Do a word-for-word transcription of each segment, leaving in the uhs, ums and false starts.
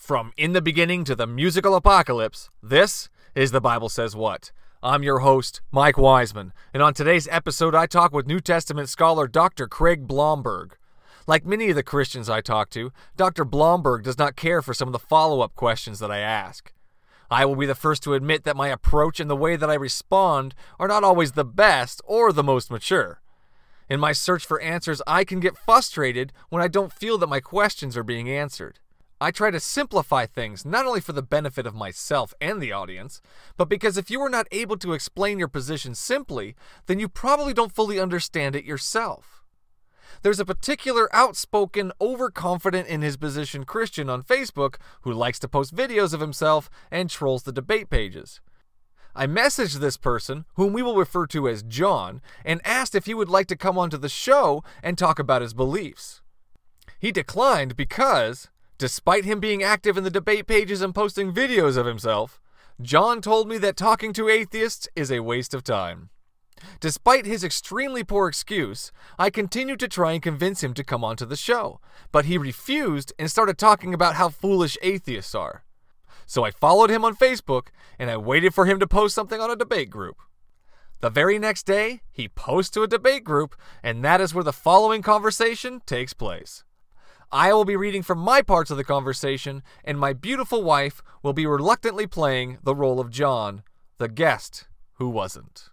From In the Beginning to the Musical Apocalypse, this is The Bible Says What. I'm your host, Mike Wiseman, and on today's episode I talk with New Testament scholar Doctor Craig Blomberg. Like many of the Christians I talk to, Doctor Blomberg does not care for some of the follow-up questions that I ask. I will be the first to admit that my approach and the way that I respond are not always the best or the most mature. In my search for answers, I can get frustrated when I don't feel that my questions are being answered. I try to simplify things not only for the benefit of myself and the audience, but because if you are not able to explain your position simply, then you probably don't fully understand it yourself. There's a particular outspoken, overconfident in his position Christian on Facebook who likes to post videos of himself and trolls the debate pages. I messaged this person, whom we will refer to as John, and asked if he would like to come onto the show and talk about his beliefs. He declined because, despite him being active in the debate pages and posting videos of himself, John told me that talking to atheists is a waste of time. Despite his extremely poor excuse, I continued to try and convince him to come onto the show, but he refused and started talking about how foolish atheists are. So I followed him on Facebook, and I waited for him to post something on a debate group. The very next day, he posts to a debate group, and that is where the following conversation takes place. I will be reading from my parts of the conversation, and my beautiful wife will be reluctantly playing the role of John, the guest who wasn't.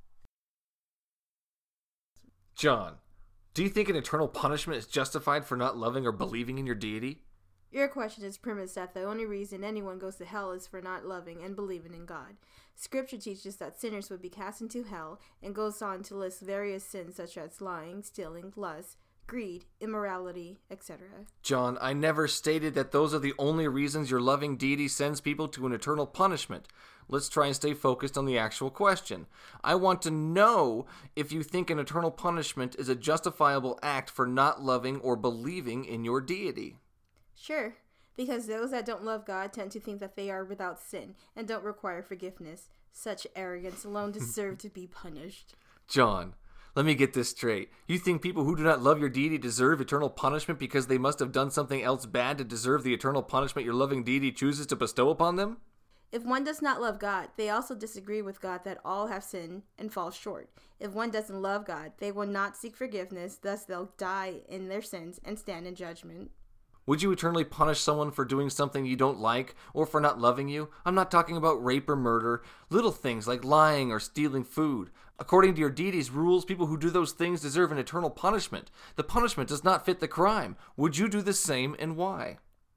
John, do you think an eternal punishment is justified for not loving or believing in your deity? Your question is premised that the only reason anyone goes to hell is for not loving and believing in God. Scripture teaches that sinners would be cast into hell and goes on to list various sins such as lying, stealing, lust, greed, immorality, et cetera. John, I never stated that those are the only reasons your loving deity sends people to an eternal punishment. Let's try and stay focused on the actual question. I want to know if you think an eternal punishment is a justifiable act for not loving or believing in your deity. Sure, because those that don't love God tend to think that they are without sin and don't require forgiveness. Such arrogance alone deserve to be punished. John, let me get this straight. You think people who do not love your deity deserve eternal punishment because they must have done something else bad to deserve the eternal punishment your loving deity chooses to bestow upon them? If one does not love God, they also disagree with God that all have sinned and fall short. If one doesn't love God, they will not seek forgiveness, thus they'll die in their sins and stand in judgment. Would you eternally punish someone for doing something you don't like or for not loving you? I'm not talking about rape or murder, little things like lying or stealing food. According to your deity's rules, people who do those things deserve an eternal punishment. The punishment does not fit the crime. Would you do the same, and why?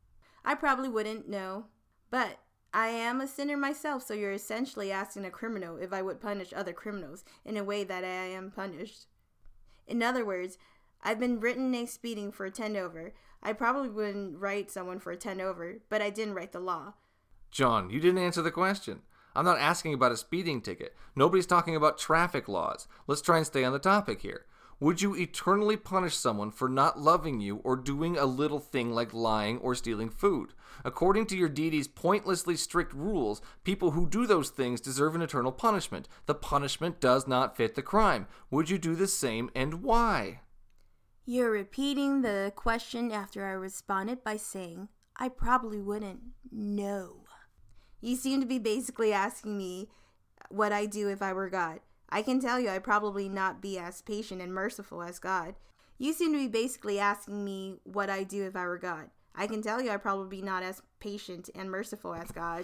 I probably wouldn't, no. But I am a sinner myself, so you're essentially asking a criminal if I would punish other criminals in a way that I am punished. In other words, I've been written a speeding for a ten over. I probably wouldn't write someone for a ten over, but I didn't write the law. John, you didn't answer the question. I'm not asking about a speeding ticket. Nobody's talking about traffic laws. Let's try and stay on the topic here. Would you eternally punish someone for not loving you or doing a little thing like lying or stealing food? According to your deity's pointlessly strict rules, people who do those things deserve an eternal punishment. The punishment does not fit the crime. Would you do the same, and why? You're repeating the question after I responded by saying, I probably wouldn't. No. You seem to be basically asking me what I do if I were God. I can tell you I'd probably not be as patient and merciful as God. You seem to be basically asking me what I do if I were God. I can tell you I'd probably be not as patient and merciful as God.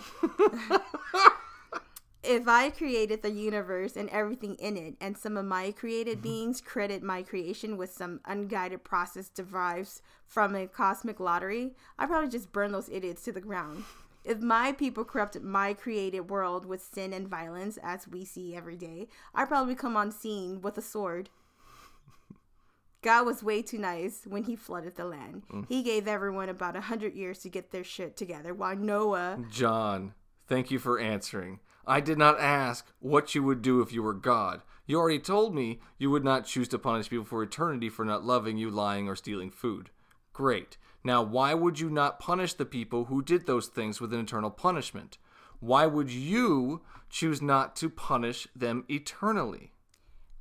If I created the universe and everything in it, and some of my created beings credit my creation with some unguided process derived from a cosmic lottery, I'd probably just burn those idiots to the ground. If my people corrupted my created world with sin and violence, as we see every day, I'd probably come on scene with a sword. God was way too nice when he flooded the land. Mm. He gave everyone about a hundred years to get their shit together, while Noah... John, thank you for answering. I did not ask what you would do if you were God. You already told me you would not choose to punish people for eternity for not loving you, lying, or stealing food. Great. Now, why would you not punish the people who did those things with an eternal punishment? Why would you choose not to punish them eternally?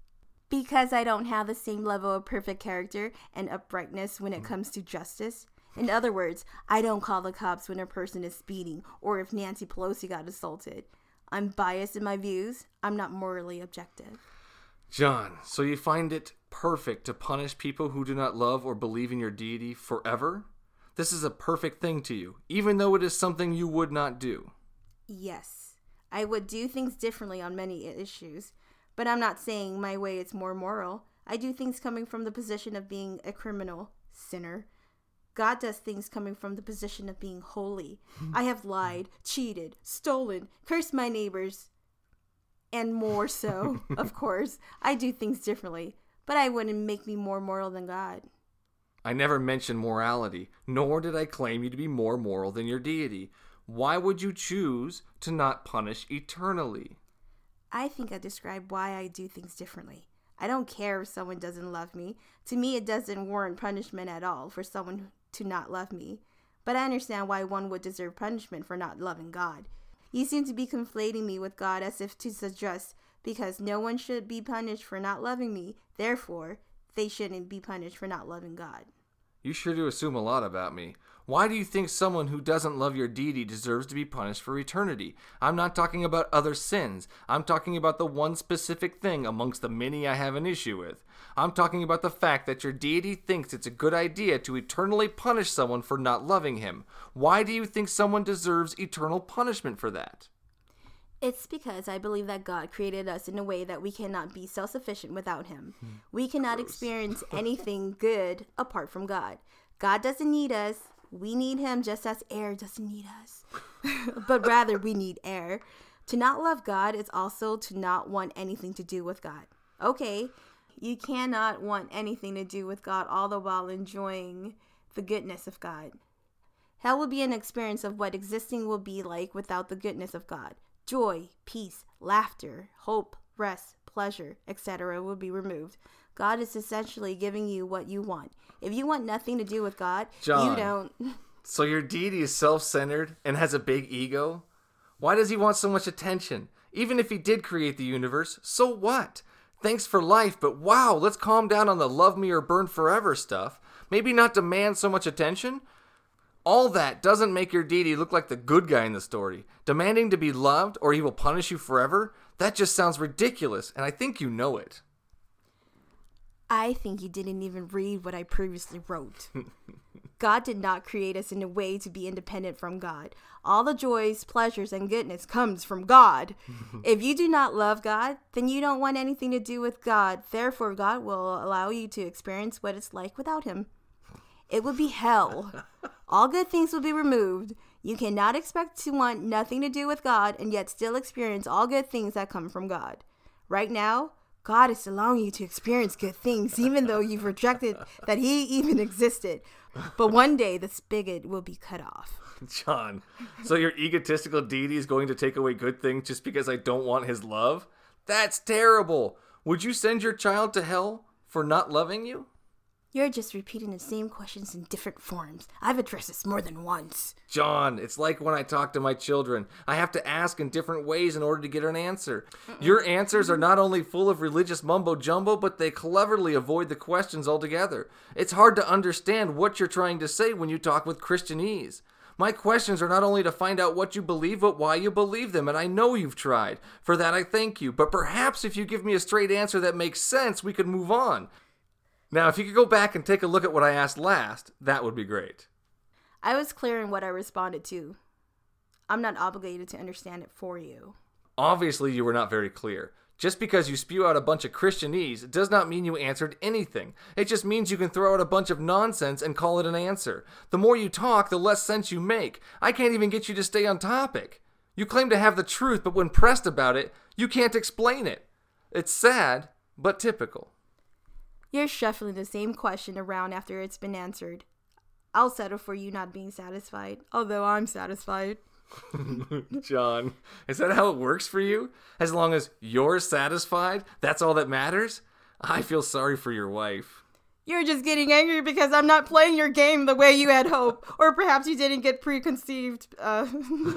Because I don't have the same level of perfect character and uprightness when it comes to justice. In other words, I don't call the cops when a person is speeding or if Nancy Pelosi got assaulted. I'm biased in my views. I'm not morally objective. John, so you find it perfect to punish people who do not love or believe in your deity forever? This is a perfect thing to you, even though it is something you would not do. Yes, I would do things differently on many issues, but I'm not saying my way is more moral. I do things coming from the position of being a criminal, sinner. God does things coming from the position of being holy. I have lied, cheated, stolen, cursed my neighbors, and more so, of course. I do things differently, but I wouldn't make me more moral than God. I never mentioned morality, nor did I claim you to be more moral than your deity. Why would you choose to not punish eternally? I think I described why I do things differently. I don't care if someone doesn't love me. To me, it doesn't warrant punishment at all for someone to not love me. But I understand why one would deserve punishment for not loving God. You seem to be conflating me with God as if to suggest because no one should be punished for not loving me, therefore, they shouldn't be punished for not loving God. You sure do assume a lot about me. Why do you think someone who doesn't love your deity deserves to be punished for eternity? I'm not talking about other sins. I'm talking about the one specific thing amongst the many I have an issue with. I'm talking about the fact that your deity thinks it's a good idea to eternally punish someone for not loving him. Why do you think someone deserves eternal punishment for that? It's because I believe that God created us in a way that we cannot be self-sufficient without him. We cannot Gross. experience anything good apart from God. God doesn't need us. We need him just as air doesn't need us. But rather, we need air. To not love God is also to not want anything to do with God. Okay, you cannot want anything to do with God all the while enjoying the goodness of God. Hell will be an experience of what existing will be like without the goodness of God. Joy, peace, laughter, hope, rest, pleasure, et cetera will be removed. God is essentially giving you what you want. If you want nothing to do with God, John, you don't. So your deity is self-centered and has a big ego? Why does he want so much attention? Even if he did create the universe, so what? Thanks for life, but wow, let's calm down on the love me or burn forever stuff. Maybe not demand so much attention? All that doesn't make your deity look like the good guy in the story. Demanding to be loved or he will punish you forever? That just sounds ridiculous, and I think you know it. I think you didn't even read what I previously wrote. God did not create us in a way to be independent from God. All the joys, pleasures, and goodness comes from God. If you do not love God, then you don't want anything to do with God. Therefore, God will allow you to experience what it's like without him. It would be hell. All good things will be removed. You cannot expect to want nothing to do with God and yet still experience all good things that come from God. Right now, God is allowing you to experience good things even though you've rejected that he even existed. But one day the spigot will be cut off. John, so your egotistical deity is going to take away good things just because I don't want his love? That's terrible. Would you send your child to hell for not loving you? You're just repeating the same questions in different forms. I've addressed this more than once. John, it's like when I talk to my children. I have to ask in different ways in order to get an answer. Mm-mm. Your answers are not only full of religious mumbo-jumbo, but they cleverly avoid the questions altogether. It's hard to understand what you're trying to say when you talk with Christianese. My questions are not only to find out what you believe, but why you believe them, and I know you've tried. For that, I thank you. But perhaps if you give me a straight answer that makes sense, we could move on. Now, if you could go back and take a look at what I asked last, that would be great. I was clear in what I responded to. I'm not obligated to understand it for you. Obviously, you were not very clear. Just because you spew out a bunch of Christianese does not mean you answered anything. It just means you can throw out a bunch of nonsense and call it an answer. The more you talk, the less sense you make. I can't even get you to stay on topic. You claim to have the truth, but when pressed about it, you can't explain it. It's sad, but typical. You're shuffling the same question around after it's been answered. I'll settle for you not being satisfied, although I'm satisfied. John, is that how it works for you? As long as you're satisfied, that's all that matters? I feel sorry for your wife. You're just getting angry because I'm not playing your game the way you had hoped. Or perhaps you didn't get preconceived. Uh,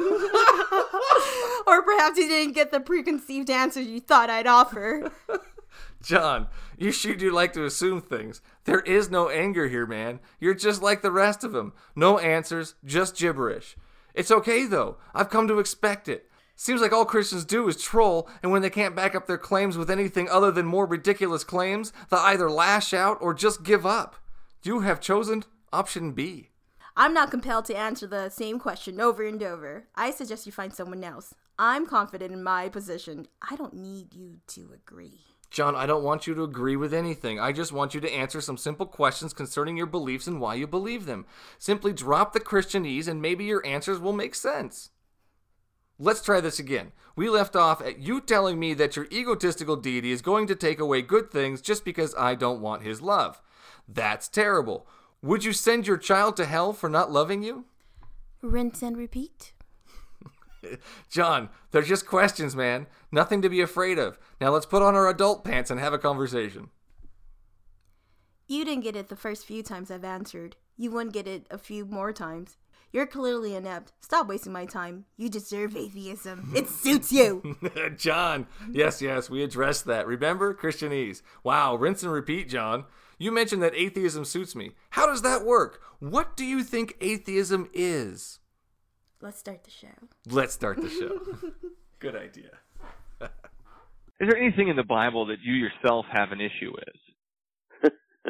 or perhaps you didn't get the preconceived answer you thought I'd offer. John, you sure do like to assume things. There is no anger here, man. You're just like the rest of them. No answers, just gibberish. It's okay, though. I've come to expect it. Seems like all Christians do is troll, and when they can't back up their claims with anything other than more ridiculous claims, they'll either lash out or just give up. You have chosen option B. I'm not compelled to answer the same question over and over. I suggest you find someone else. I'm confident in my position. I don't need you to agree. John, I don't want you to agree with anything. I just want you to answer some simple questions concerning your beliefs and why you believe them. Simply drop the Christianese and maybe your answers will make sense. Let's try this again. We left off at you telling me that your egotistical deity is going to take away good things just because I don't want his love. That's terrible. Would you send your child to hell for not loving you? Rinse and repeat. John, they're just questions, man. Nothing to be afraid of. Now let's put on our adult pants and have a conversation. You didn't get it the first few times I've answered. You wouldn't get it a few more times. You're clearly inept. Stop wasting my time. You deserve atheism. It suits you. John, yes, yes, we addressed that. Remember? Christianese. Wow, rinse and repeat, John. You mentioned that atheism suits me. How does that work? What do you think atheism is? Let's start the show. Let's start the show. Good idea. Is there anything in the Bible that you yourself have an issue with?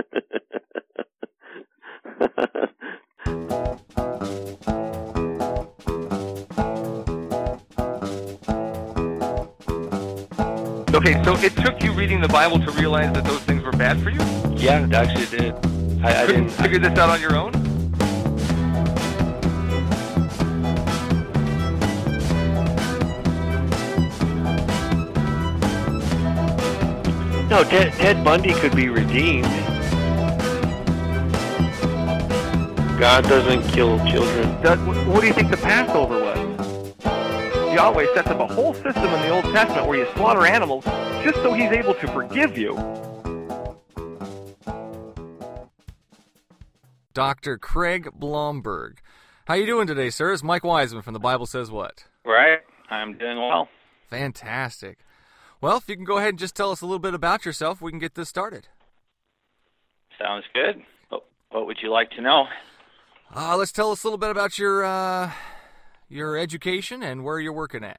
Okay, so it took you reading the Bible to realize that those things were bad for you? Yeah, it actually did. I, I Couldn't didn't figure this out on your own? No, Ted, Ted Bundy could be redeemed. God doesn't kill children. That, what do you think the Passover was? Yahweh sets up a whole system in the Old Testament where you slaughter animals just so he's able to forgive you. Doctor Craig Blomberg. How you doing today, sir? It's Mike Wiseman from The Bible Says What? Right. I'm doing well. Fantastic. Well, if you can go ahead and just tell us a little bit about yourself, we can get this started. Sounds good. What, what would you like to know? Uh, let's tell us a little bit about your uh, your education and where you're working at.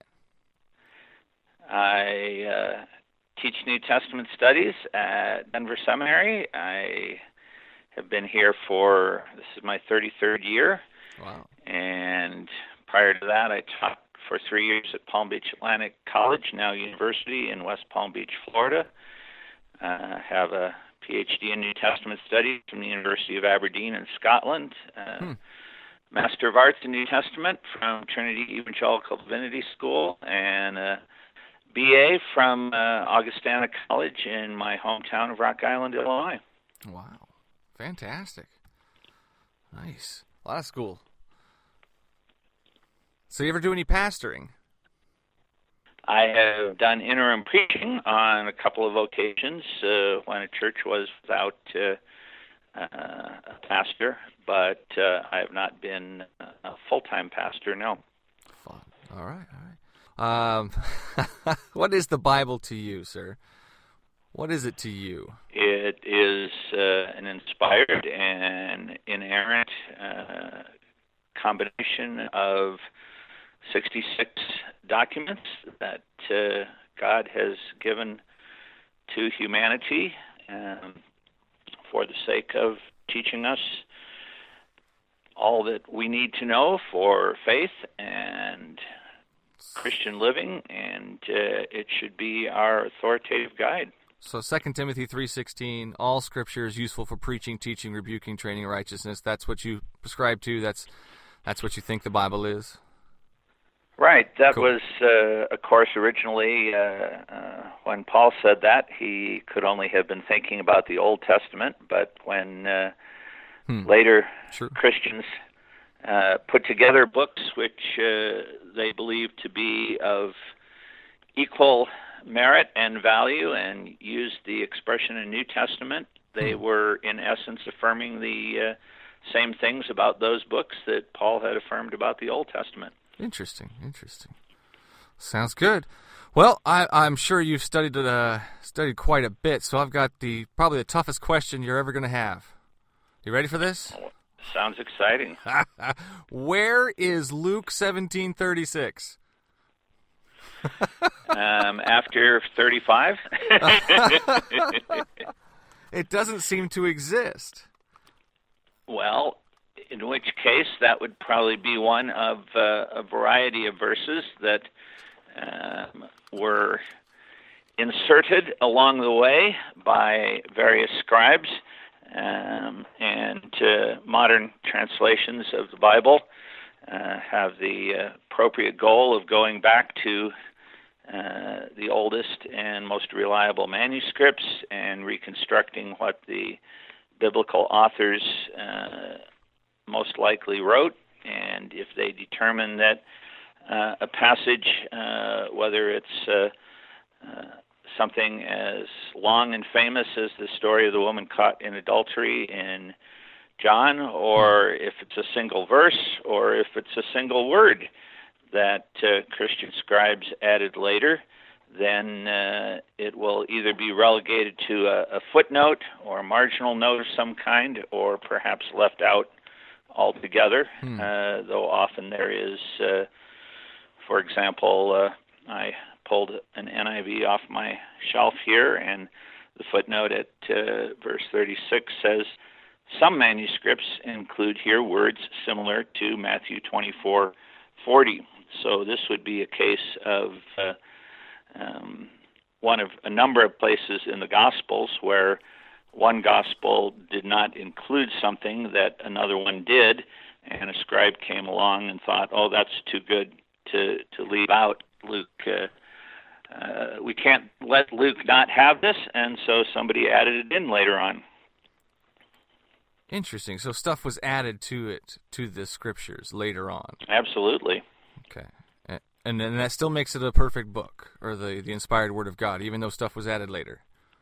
I uh, teach New Testament studies at Denver Seminary. I have been here for, this is my thirty-third year. Wow. And prior to that, I taught for three years at Palm Beach Atlantic College, now University in West Palm Beach, Florida. I uh, have a P H D in New Testament Studies from the University of Aberdeen in Scotland. Uh, hmm. Master of Arts in New Testament from Trinity Evangelical Divinity School, and a B A from uh, Augustana College in my hometown of Rock Island, Illinois. Wow. Fantastic. Nice. A lot of school. So you ever do any pastoring? I have done interim preaching on a couple of occasions uh, when a church was without uh, uh, a pastor, but uh, I have not been a full-time pastor, no. Fun. All right, all right. Um, what is the Bible to you, sir? What is it to you? It is uh, an inspired and inerrant uh, combination of sixty-six documents that uh, God has given to humanity um, for the sake of teaching us all that we need to know for faith and Christian living, and uh, it should be our authoritative guide. So Second Timothy three sixteen, all Scripture is useful for preaching, teaching, rebuking, training in righteousness. That's what you prescribe to. That's that's what you think the Bible is. Right. That cool. was, uh, of course, originally uh, uh, when Paul said that, he could only have been thinking about the Old Testament. But when uh, hmm. later True. Christians uh, put together books which uh, they believed to be of equal merit and value and used the expression in New Testament, they hmm. were, in essence, affirming the uh, same things about those books that Paul had affirmed about the Old Testament. Interesting, interesting. Sounds good. Well, I, I'm sure you've studied uh, studied quite a bit, so I've got the probably the toughest question you're ever going to have. You ready for this? Sounds exciting. Where is Luke seventeen thirty-six? um, after thirty-five? It doesn't seem to exist. Well, in which case that would probably be one of uh, a variety of verses that um, were inserted along the way by various scribes um, and uh, modern translations of the Bible uh, have the uh, appropriate goal of going back to uh, the oldest and most reliable manuscripts and reconstructing what the biblical authors uh, most likely wrote. And if they determine that uh, a passage, uh, whether it's uh, uh, something as long and famous as the story of the woman caught in adultery in John, or if it's a single verse, or if it's a single word that uh, Christian scribes added later, then uh, it will either be relegated to a, a footnote or a marginal note of some kind, or perhaps left out altogether, hmm. uh, though often there is, uh, for example, uh, I pulled an N I V off my shelf here, and the footnote at uh, verse thirty-six says, some manuscripts include here words similar to Matthew twenty-four forty. So this would be a case of uh, um, one of a number of places in the Gospels where one Gospel did not include something that another one did, and a scribe came along and thought, oh, that's too good to, to leave out. Luke, uh, uh, we can't let Luke not have this, and so somebody added it in later on. Interesting. So stuff was added to it, to the scriptures later on. Absolutely. Okay. And then that still makes it a perfect book, or the, the inspired Word of God, even though stuff was added later.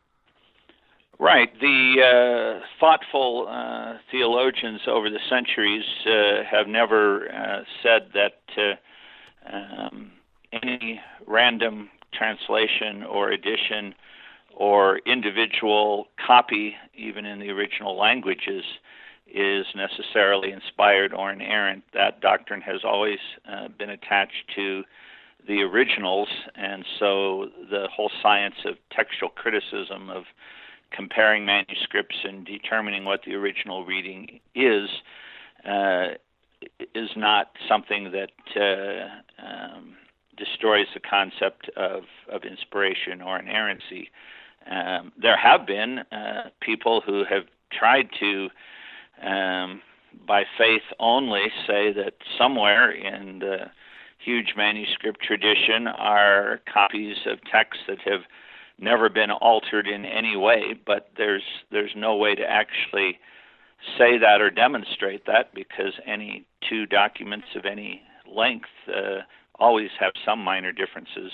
Right. The uh, thoughtful uh, theologians over the centuries uh, have never uh, said that uh, um, any random translation or edition or individual copy, even in the original languages, is necessarily inspired or inerrant. That doctrine has always uh, been attached to the originals, and so the whole science of textual criticism, of comparing manuscripts and determining what the original reading is, uh, is not something that uh, um, destroys the concept of, of inspiration or inerrancy. Um, there have been uh, people who have tried to, um, by faith only, say that somewhere in the huge manuscript tradition are copies of texts that have never been altered in any way, but there's there's no way to actually say that or demonstrate that, because any two documents of any length uh, always have some minor differences.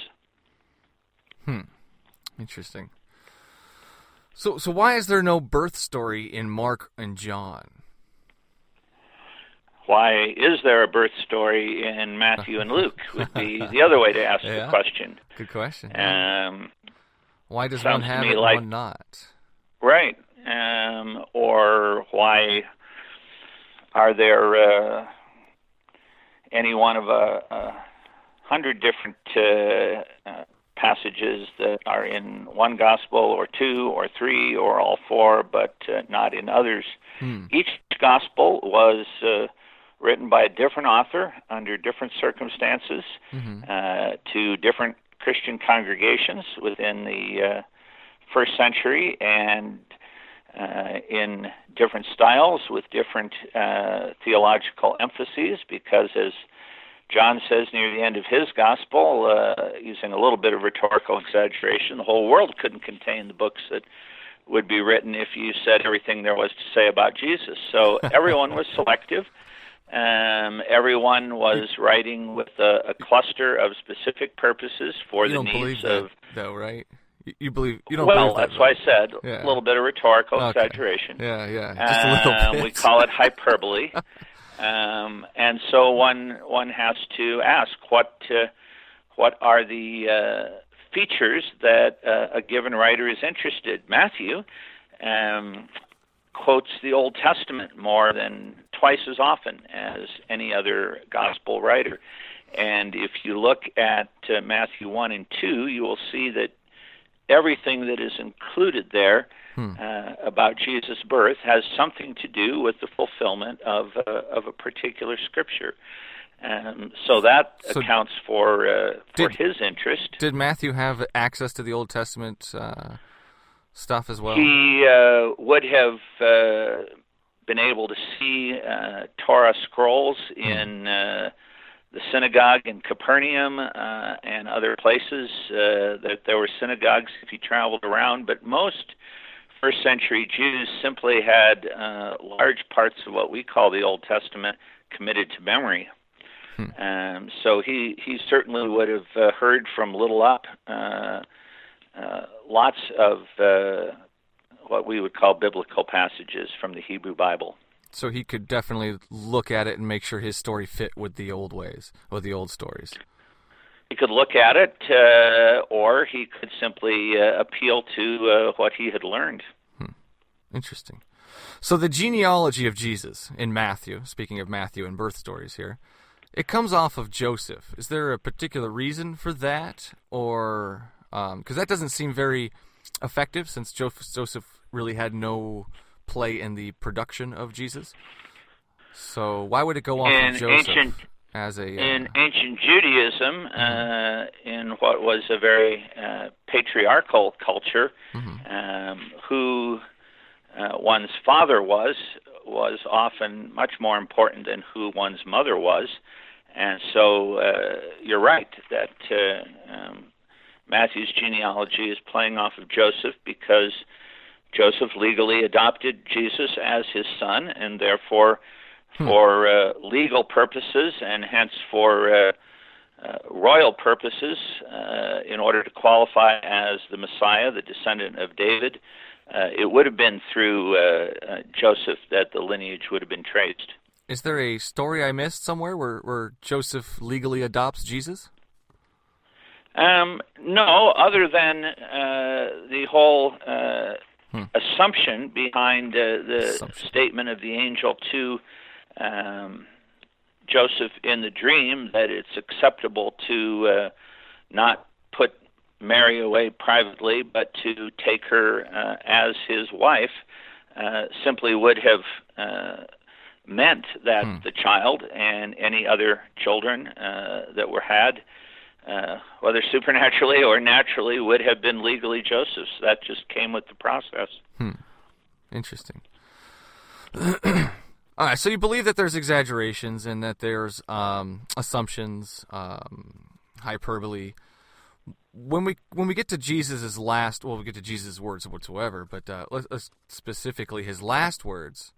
Hmm. Interesting. So so why is there no birth story in Mark and John? Why is there a birth story in Matthew and Luke would be the other way to ask yeah. the question. Good question. Um, why does one have it and like, one not? Right. Um, or why are there uh, any one of a, a hundred different uh, uh, passages that are in one gospel or two or three or all four, but uh, not in others? Hmm. Each gospel was uh, written by a different author under different circumstances mm-hmm. uh, to different Christian congregations within the uh, first century, and uh, in different styles with different uh, theological emphases, because as John says near the end of his gospel, uh, using a little bit of rhetorical exaggeration, the whole world couldn't contain the books that would be written if you said everything there was to say about Jesus. So everyone was selective. Um, everyone was writing with a, a cluster of specific purposes for you the don't needs believe of. That, though, right? You, you believe you don't. Well, believe that, that's why I said yeah. a little bit of rhetorical okay. exaggeration. Yeah, yeah, just a little um, bit. We call it hyperbole, um, and so one one has to ask what uh, what are the uh, features that uh, a given writer is interested. Matthew um, quotes the Old Testament more than twice as often as any other gospel writer. And if you look at uh, Matthew one and two, you will see that everything that is included there hmm. uh, about Jesus' birth has something to do with the fulfillment of, uh, of a particular scripture. Um, so that so accounts for uh, for did, his interest. Did Matthew have access to the Old Testament uh, stuff as well? He uh, would have uh, been able to see uh, Torah scrolls hmm. in uh, the synagogue in Capernaum uh, and other places. Uh, that there were synagogues if he traveled around, but most first century Jews simply had uh, large parts of what we call the Old Testament committed to memory. Um, so he, he certainly would have uh, heard from little up uh, uh, lots of uh, what we would call biblical passages from the Hebrew Bible. So he could definitely look at it and make sure his story fit with the old ways, with the old stories. He could look at it, uh, or he could simply uh, appeal to uh, what he had learned. Hmm. Interesting. So the genealogy of Jesus in Matthew, speaking of Matthew and birth stories here, it comes off of Joseph. Is there a particular reason for that? Or, because um, that doesn't seem very effective since Joseph really had no play in the production of Jesus. So why would it go off in of Joseph ancient, as a... Uh, in ancient Judaism, uh, in what was a very uh, patriarchal culture, mm-hmm. um, who uh, one's father was, was often much more important than who one's mother was. And so uh, you're right that uh, um, Matthew's genealogy is playing off of Joseph because Joseph legally adopted Jesus as his son, and therefore hmm. for uh, legal purposes and hence for uh, uh, royal purposes, uh, in order to qualify as the Messiah, the descendant of David, uh, it would have been through uh, uh, Joseph that the lineage would have been traced. Is there a story I missed somewhere where, where Joseph legally adopts Jesus? Um, no, other than uh, the whole uh, hmm. assumption behind uh, the assumption. statement of the angel to um, Joseph in the dream that it's acceptable to uh, not put Mary away privately, but to take her uh, as his wife, uh, simply would have uh, meant that hmm. the child and any other children uh, that were had, uh, whether supernaturally or naturally, would have been legally Joseph's. That just came with the process. Hmm. Interesting. All right, so you believe that there's exaggerations and that there's um, assumptions, um, hyperbole. When we when we get to Jesus' last, well, we get to Jesus' words whatsoever, but uh, let's, let's specifically his last words.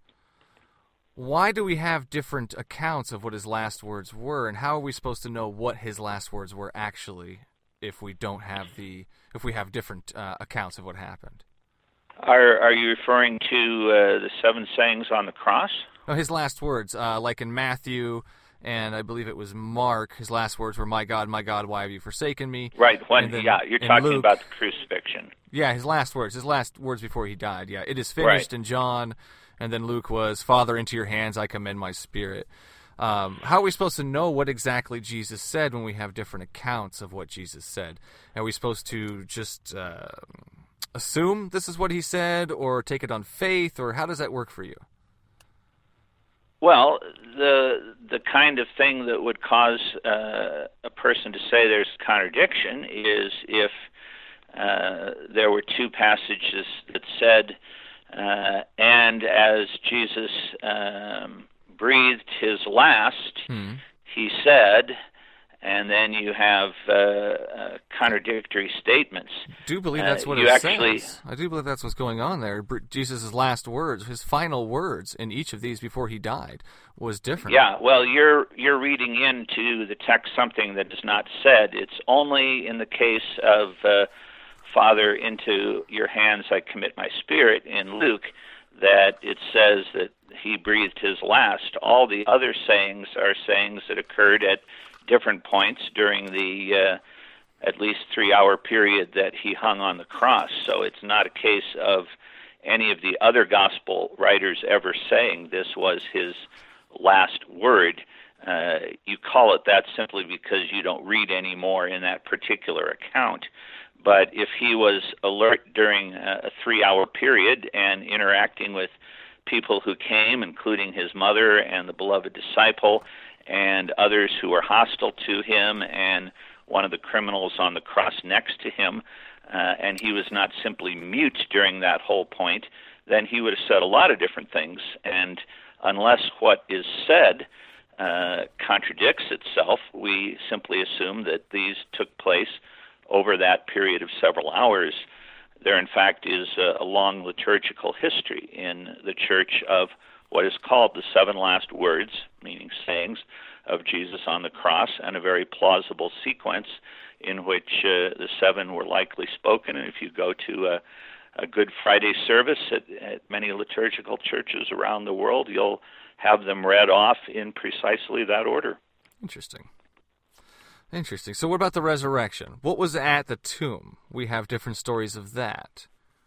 Why do we have different accounts of what his last words were, and how are we supposed to know what his last words were actually if we don't have the if we have different uh, accounts of what happened? Are are you referring to uh, the seven sayings on the cross? No, his last words, uh, like in Matthew, and I believe it was Mark. His last words were, "My God, my God, why have you forsaken me?" Right. When then, yeah, you're talking Luke, about the crucifixion. Yeah, his last words. His last words before he died. Yeah, it is finished right. in John. And then Luke was, "Father, into your hands I commend my spirit." Um, how are we supposed to know what exactly Jesus said when we have different accounts of what Jesus said? Are we supposed to just uh, assume this is what he said, or take it on faith, or how does that work for you? Well, the the kind of thing that would cause uh, a person to say there's contradiction is if uh, there were two passages that said, Uh, and as Jesus um, breathed his last, hmm. he said, and then you have uh, uh, contradictory statements. I do believe that's what uh, it actually, says. I do believe that's what's going on there. Jesus' last words, his final words in each of these before he died was different. Yeah, well, you're you're reading into the text something that is not said. It's only in the case of Uh, Father, into your hands I commit my spirit, in Luke, that it says that he breathed his last. All the other sayings are sayings that occurred at different points during the uh, at least three-hour period that he hung on the cross. So it's not a case of any of the other gospel writers ever saying this was his last word. Uh, you call it that simply because you don't read any more in that particular account. But if he was alert during a three-hour period and interacting with people who came, including his mother and the beloved disciple and others who were hostile to him and one of the criminals on the cross next to him, uh, and he was not simply mute during that whole point, then he would have said a lot of different things. And unless what is said uh, contradicts itself, we simply assume that these took place over that period of several hours. There, in fact, is a, a long liturgical history in the church of what is called the seven last words, meaning sayings, of Jesus on the cross, and a very plausible sequence in which uh, the seven were likely spoken. And if you go to a, a Good Friday service at, at many liturgical churches around the world, you'll have them read off in precisely that order. Interesting. Interesting. So what about the resurrection? What was at the tomb? We have different stories of that.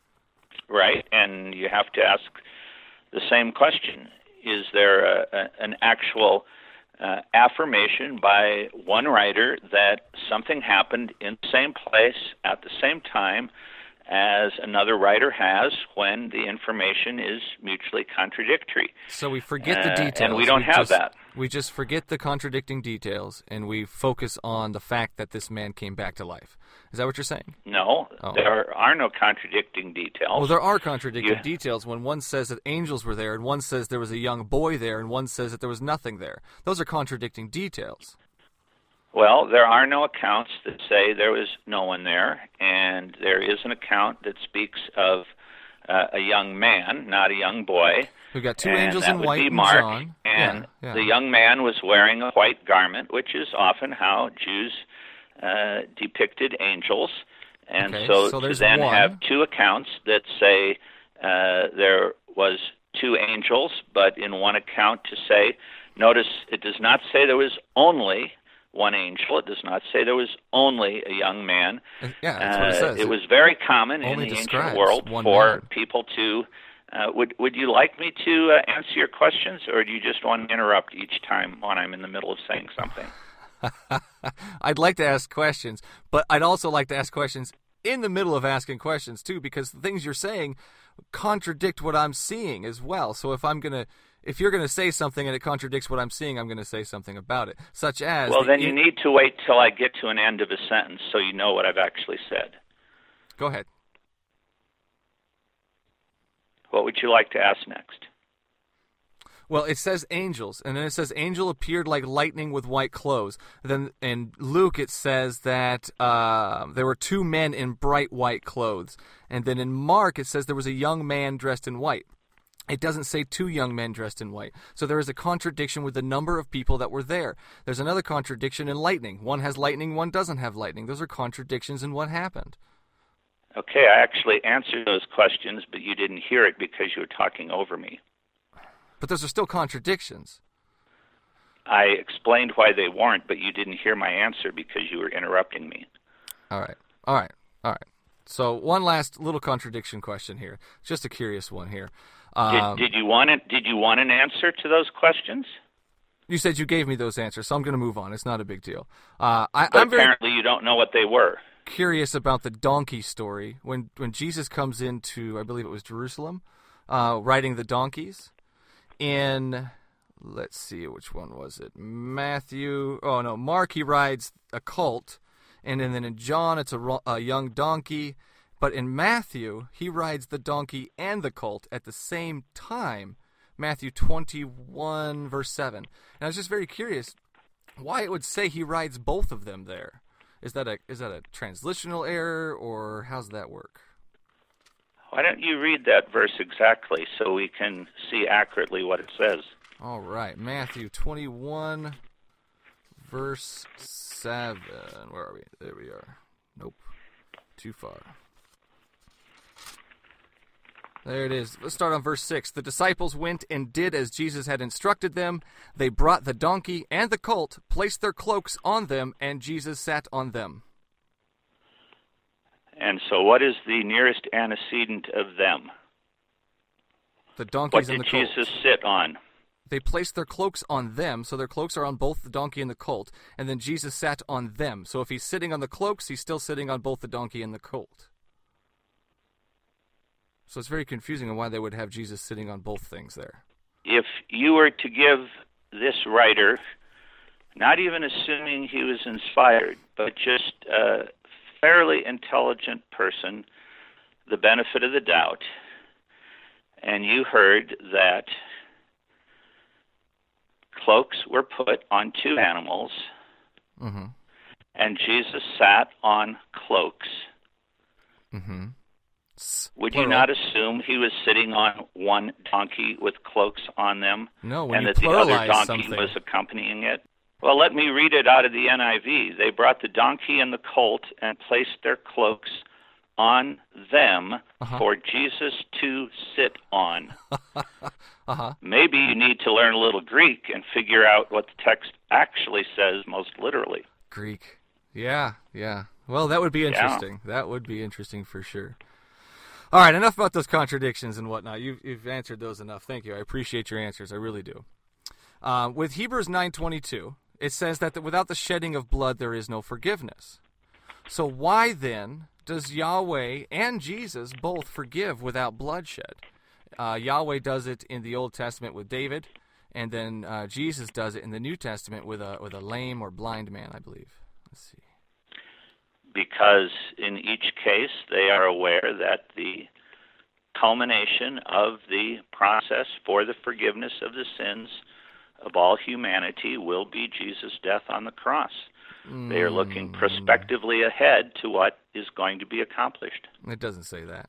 Right, and you have to ask the same question. Is there a, a, an actual uh, affirmation by one writer that something happened in the same place at the same time as another writer has when the information is mutually contradictory? So we forget the details. Uh, and we don't we have just, that. We just forget the contradicting details, and we focus on the fact that this man came back to life. Is that what you're saying? No, oh. there are no contradicting details. Well, there are contradicting you... details when one says that angels were there, and one says there was a young boy there, and one says that there was nothing there. Those are contradicting details. Well, there are no accounts that say there was no one there, and there is an account that speaks of uh, a young man, not a young boy. We've got two and angels that in would white be and Mark, John. And yeah, yeah. the young man was wearing a white garment, which is often how Jews uh, depicted angels. And okay, so, so to there's then one. have two accounts that say uh, there was two angels, but in one account to say, notice it does not say there was only one angel. It does not say there was only a young man. Yeah, that's what it says. Uh, it was very common in Only the ancient describes world one for man. people to... Uh, would would you like me to uh, answer your questions, or do you just want to interrupt each time when I'm in the middle of saying something? I'd like to ask questions, but I'd also like to ask questions in the middle of asking questions, too, because the things you're saying contradict what I'm seeing as well. So if I'm going to... If you're going to say something and it contradicts what I'm seeing, I'm going to say something about it, such as... Well, the then you in- need to wait till I get to an end of a sentence so you know what I've actually said. Go ahead. What would you like to ask next? Well, it says angels, and then it says angel appeared like lightning with white clothes. Then in Luke it says that uh, there were two men in bright white clothes. And then in Mark it says there was a young man dressed in white. It doesn't say two young men dressed in white. So there is a contradiction with the number of people that were there. There's another contradiction in lightning. One has lightning, one doesn't have lightning. Those are contradictions in what happened. Okay, I actually answered those questions, but you didn't hear it because you were talking over me. But those are still contradictions. I explained why they weren't, but you didn't hear my answer because you were interrupting me. All right, all right, all right. So one last little contradiction question here. Just a curious one here. Um, did, did you want it? Did you want an answer to those questions? You said you gave me those answers, so I'm going to move on. It's not a big deal. Uh, I, but I'm very apparently you don't know what they were. Curious about the donkey story. When when Jesus comes into, I believe it was Jerusalem, uh, riding the donkeys. In, let's see, which one was it? Matthew. Oh no, Mark. He rides a colt, and then, then in John it's a, a young donkey. But in Matthew, he rides the donkey and the colt at the same time. Matthew twenty-one, verse seven. And I was just very curious why it would say he rides both of them there. Is that a is that a translational error, or how's that work? Why don't you read that verse exactly so we can see accurately what it says? All right, Matthew twenty-one, verse seven. Where are we? There we are. Nope. Too far. There it is. Let's start on verse six. The disciples went and did as Jesus had instructed them. They brought the donkey and the colt, placed their cloaks on them, and Jesus sat on them. And so what is the nearest antecedent of them? The donkeys What and the did colt. Jesus sit on? They placed their cloaks on them, so their cloaks are on both the donkey and the colt, and then Jesus sat on them. So if he's sitting on the cloaks, he's still sitting on both the donkey and the colt. So it's very confusing on why they would have Jesus sitting on both things there. If you were to give this writer, not even assuming he was inspired, but just a fairly intelligent person, the benefit of the doubt, and you heard that cloaks were put on two animals, Mm-hmm. and Jesus sat on cloaks, Mm-hmm. would you not assume he was sitting on one donkey with cloaks on them, No, when and you that the other pluralize donkey something. was accompanying it? Well, let me read it out of the N I V. They brought the donkey and the colt and placed their cloaks on them Uh-huh. for Jesus to sit on. Uh-huh. Maybe you need to learn a little Greek and figure out what the text actually says most literally. Greek. Yeah, yeah. Well, that would be interesting. That would be interesting for sure. All right, enough about those contradictions and whatnot. You've, you've answered those enough. Thank you. I appreciate your answers. I really do. Uh, with Hebrews nine twenty-two, it says that without the shedding of blood, there is no forgiveness. So why then does Yahweh and Jesus both forgive without bloodshed? Uh, Yahweh does it in the Old Testament with David, and then uh, Jesus does it in the New Testament with a with a lame or blind man, I believe. Let's see. Because in each case they are aware that the culmination of the process for the forgiveness of the sins of all humanity will be Jesus' death on the cross. Mm. They are looking prospectively ahead to what is going to be accomplished. It doesn't say that.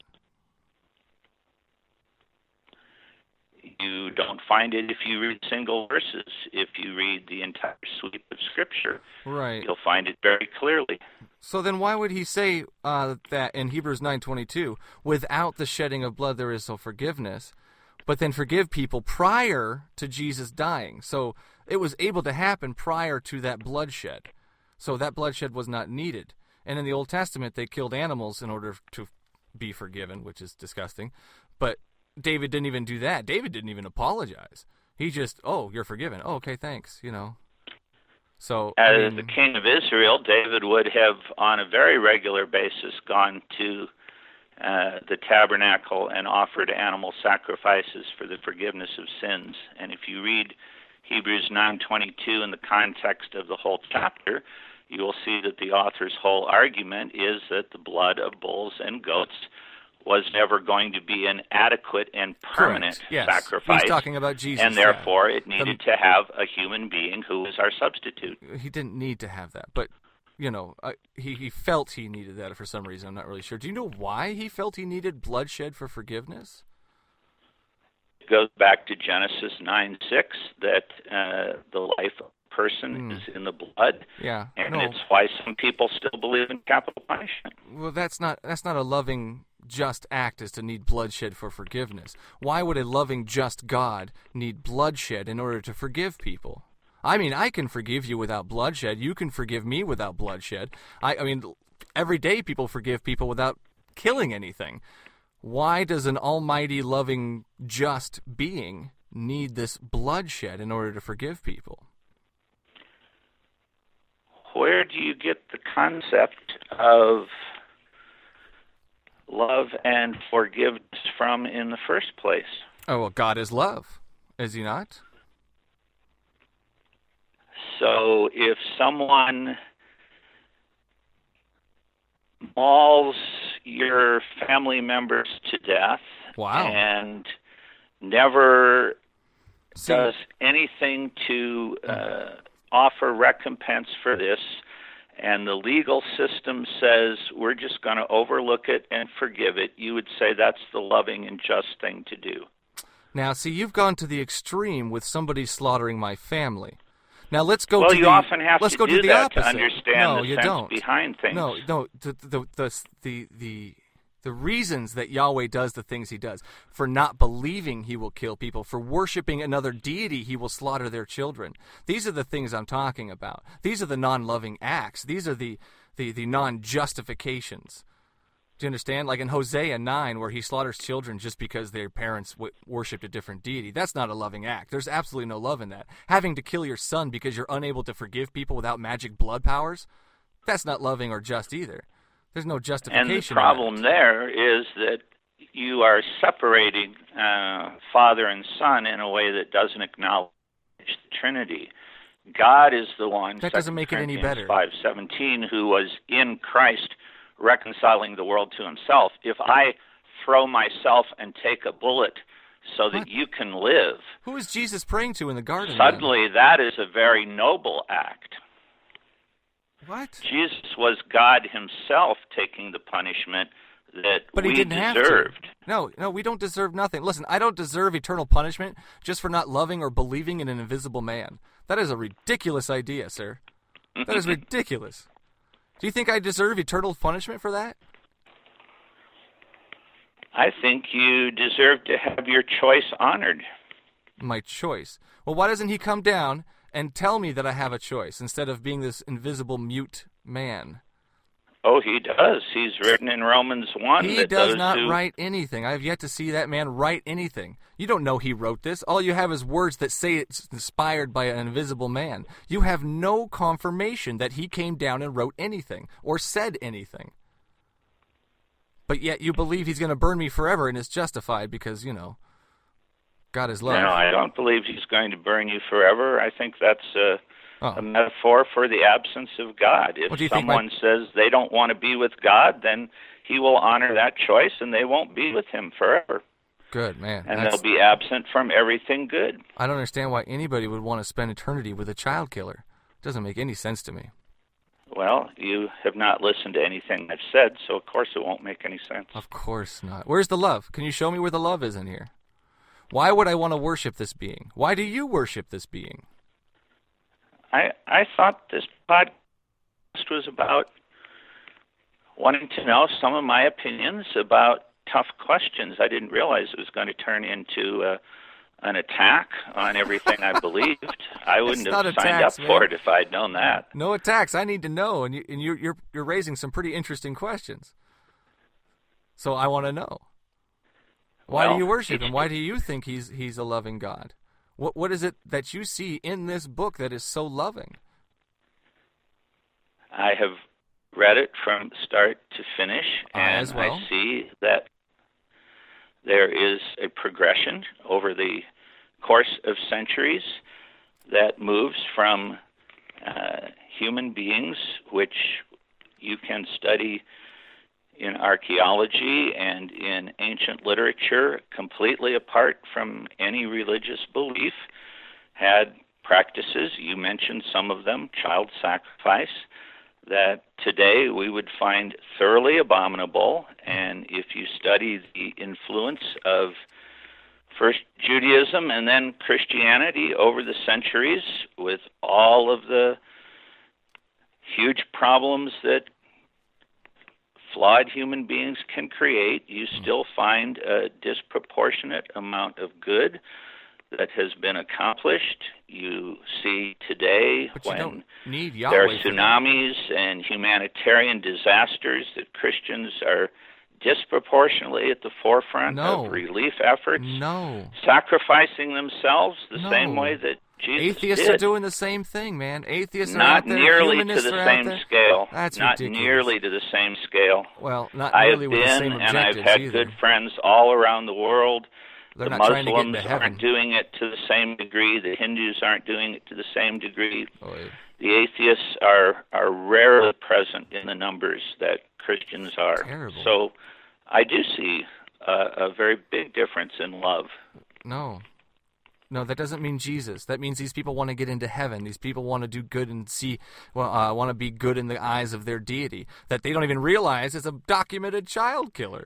You don't find it if you read single verses. If you read the entire sweep of Scripture, right, you'll find it very clearly. So then why would he say uh, that in Hebrews nine twenty-two, without the shedding of blood there is no forgiveness, but then forgive people prior to Jesus dying? So it was able to happen prior to that bloodshed. So that bloodshed was not needed. And in the Old Testament, they killed animals in order to be forgiven, which is disgusting. But David didn't even do that. David didn't even apologize. He just, oh, you're forgiven. Oh, okay, thanks, you know. So as I mean, the king of Israel, David would have on a very regular basis gone to uh, the tabernacle and offered animal sacrifices for the forgiveness of sins. And if you read Hebrews nine twenty-two in the context of the whole chapter, you will see that the author's whole argument is that the blood of bulls and goats was never going to be an adequate and permanent yes. sacrifice. He's talking about Jesus. And therefore, yeah. it needed the, to have a human being who was our substitute. He didn't need to have that, but, you know, uh, he, he felt he needed that for some reason. I'm not really sure. Do you know why he felt he needed bloodshed for forgiveness? It goes back to Genesis nine six, that uh, the life of a person mm. is in the blood. Yeah. And no. it's why some people still believe in capital punishment. Well, that's not that's not a loving, just act is to need bloodshed for forgiveness. Why would a loving, just God need bloodshed in order to forgive people? I mean, I can forgive you without bloodshed. You can forgive me without bloodshed. I, I mean, every day people forgive people without killing anything. Why does an almighty, loving, just being need this bloodshed in order to forgive people? Where do you get the concept of love and forgiveness from in the first place? Oh, well, God is love, is he not? So if someone mauls your family members to death wow. and never See, does anything to uh, offer recompense for this, and the legal system says we're just going to overlook it and forgive it, you would say that's the loving and just thing to do. Now, see, you've gone to the extreme with somebody slaughtering my family. Now let's go well, to you the often have let's to go do to the that opposite. to understand no, the you sense don't. behind things. No, no, the the the the the, the The reasons that Yahweh does the things he does, for not believing he will kill people, for worshiping another deity he will slaughter their children. These are the things I'm talking about. These are the non-loving acts. These are the, the, the non-justifications. Do you understand? Like in Hosea nine, where he slaughters children just because their parents w- worshipped a different deity. That's not a loving act. There's absolutely no love in that. Having to kill your son because you're unable to forgive people without magic blood powers, that's not loving or just either. There's no justification. And the problem there is that you are separating uh, Father and Son in a way that doesn't acknowledge the Trinity. God is the one, that doesn't make it any better. five seventeen, who was in Christ reconciling the world to himself. If I throw myself and take a bullet so that what? you can live, who is Jesus praying to in the garden? Suddenly then? That is a very noble act. What? Jesus was God himself taking the punishment that but he we didn't deserved. Have to. No, no, we don't deserve nothing. Listen, I don't deserve eternal punishment just for not loving or believing in an invisible man. That is a ridiculous idea, sir. That is ridiculous. Do you think I deserve eternal punishment for that? I think you deserve to have your choice honored. My choice? Well, why doesn't he come down and tell me that I have a choice instead of being this invisible mute man? Oh, he does. He's written in Romans one. He that does those not who... write anything. I have yet to see that man write anything. You don't know he wrote this. All you have is words that say it's inspired by an invisible man. You have no confirmation that he came down and wrote anything or said anything. But yet you believe he's going to burn me forever and is justified because, you know, God is love. No, I don't believe he's going to burn you forever. I think that's a, oh. a metaphor for the absence of God. If well, someone my... says they don't want to be with God, then he will honor that choice and they won't be with him forever. Good, man. And That's... they'll be absent from everything good. I don't understand why anybody would want to spend eternity with a child killer. It doesn't make any sense to me. Well, you have not listened to anything I've said, so of course it won't make any sense. Of course not. Where's the love? Can you show me where the love is in here? Why would I want to worship this being? Why do you worship this being? I I thought this podcast was about wanting to know some of my opinions about tough questions. I didn't realize it was going to turn into uh, an attack on everything I believed. I wouldn't have signed attacks, up man. for it if I'd known that. No attacks. I need to know, and, you, and you're, you're, you're raising some pretty interesting questions. So I want to know. Why well, do you worship him? Why do you think he's he's a loving God? What What is it that you see in this book that is so loving? I have read it from start to finish, uh, and as well. I see that there is a progression over the course of centuries that moves from uh, human beings, which you can study in archaeology and in ancient literature, completely apart from any religious belief, had practices, you mentioned some of them, child sacrifice, that today we would find thoroughly abominable. And if you study the influence of first Judaism and then Christianity over the centuries, with all of the huge problems that flawed human beings can create, you still find a disproportionate amount of good that has been accomplished. You see today but you when don't need there are Yahweh tsunamis and humanitarian disasters that Christians are disproportionately at the forefront no. of relief efforts, no. sacrificing themselves the no. same way that Jesus Atheists did. are doing the same thing, man. Atheists are not out there. nearly to Humanists the are same out there. scale. That's not ridiculous. nearly to the same scale. Well, not I nearly have with the been, same and I've objectives had either. good friends all around the world. They're the not trying to get Muslims into heaven. aren't doing it to the same degree. The Hindus aren't doing it to the same degree. Oh, yeah. The atheists are, are rarely present in the numbers that Christians are. Terrible. So I do see a, a very big difference in love. No. No, that doesn't mean Jesus. That means these people want to get into heaven. These people want to do good and see, well, uh, want to be good in the eyes of their deity that they don't even realize is a documented child killer.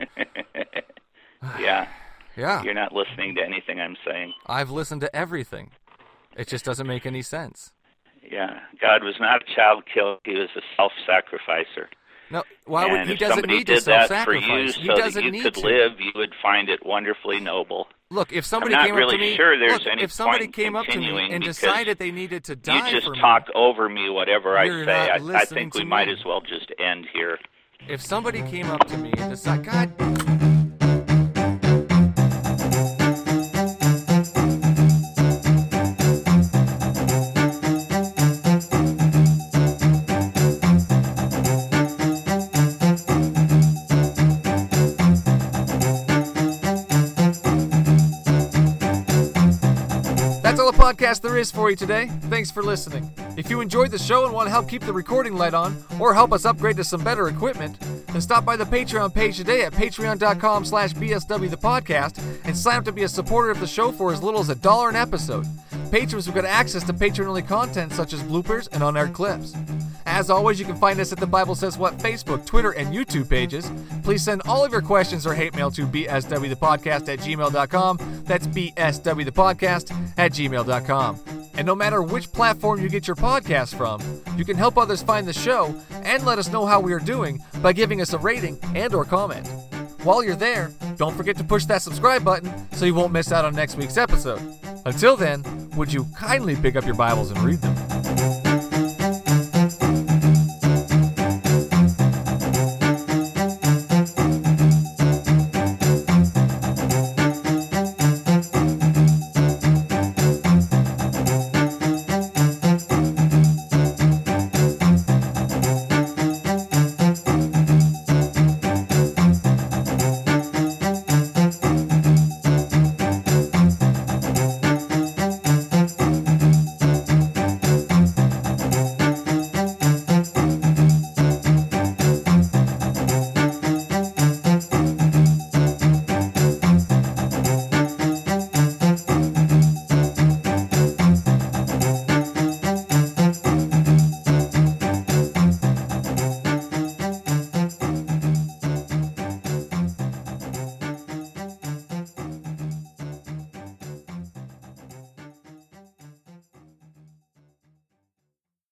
Yeah. Yeah. You're not listening to anything I'm saying. I've listened to everything. It just doesn't make any sense. Yeah. God was not a child killer. He was a self-sacrificer. No, why would and he if doesn't somebody need to did that for you self-sacrifice. He so that doesn't you need could to. live, you would find it wonderfully noble. Look, if somebody I'm not came really up to me, sure there's look, any if somebody point came up to me continuing and because decided they needed to die You just for talk me, over me, whatever You're I say. not I, I listening think we to might me. as well just end here. if somebody came up to me and decided, God. That's all the podcast there is for you today. Thanks for listening. If you enjoyed the show and want to help keep the recording light on, or help us upgrade to some better equipment, then stop by the Patreon page today at patreon.com slash BSW the podcast and sign up to be a supporter of the show for as little as a dollar an episode. Patrons will get access to patron-only content such as bloopers and unaired clips. As always, you can find us at the Bible Says What Facebook, Twitter, and YouTube pages. Please send all of your questions or hate mail to bswthepodcast at gmail dot com. That's bswthepodcast at gmail dot com. And no matter which platform you get your podcast from, you can help others find the show and let us know how we are doing by giving us a rating and or comment. While you're there, don't forget to push that subscribe button so you won't miss out on next week's episode. Until then, would you kindly pick up your Bibles and read them?